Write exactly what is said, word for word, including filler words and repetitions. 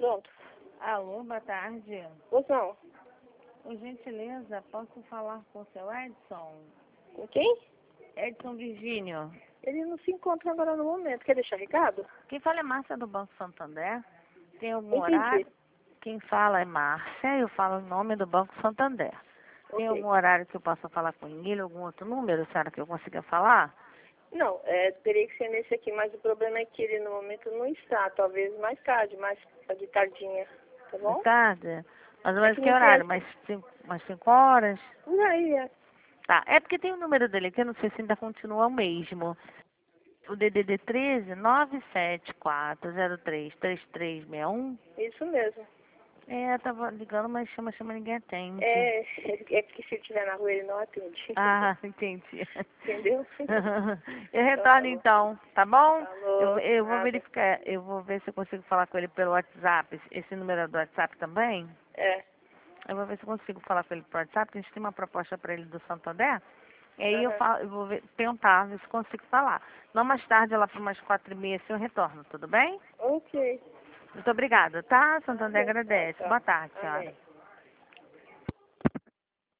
Pronto. Alô, boa tarde. Pois não. Por gentileza, posso falar com o seu Edson? Com quem? Edson Virgínio. Ele não se encontra agora no momento. Quer deixar recado? Quem fala é Márcia do Banco Santander. Tem algum Entendi. horário? Quem fala é Márcia, eu falo o nome do Banco Santander. Tem Ok. algum horário que eu possa falar com ele, algum outro número, senhora, que eu consiga falar? Não, é, teria que ser nesse aqui, mas o problema é que ele no momento não está. Talvez mais tarde, mais de tardinha. Tá bom? Mais tarde? Mais ou É menos que que não horário? tem- Mais cinco, mais cinco horas? Por aí, é. Tá, é porque tem o número dele aqui, eu não sei se ainda continua o mesmo. O D D D treze nove sete quatro zero três três três seis um. Isso mesmo. É, eu tava ligando, mas chama, chama, ninguém atende. É, é que se ele estiver na rua ele não atende. Ah, entendi. Entendeu? Eu retorno então, tá bom? Eu, Falou, eu vou nada. verificar, eu vou ver se eu consigo falar com ele pelo WhatsApp. Esse número é do WhatsApp também? É. Eu vou ver se eu consigo falar com ele pelo WhatsApp, porque a gente tem uma proposta para ele do Santander. E aí eu, Aham. falo, eu vou ver, tentar ver se consigo falar. Não mais tarde, lá para umas quatro e meia, se eu retorno, tudo bem? Ok. Muito obrigada, tá? Santander Nada. Tchau, agradece. tchau. Boa tarde, senhora. Amém.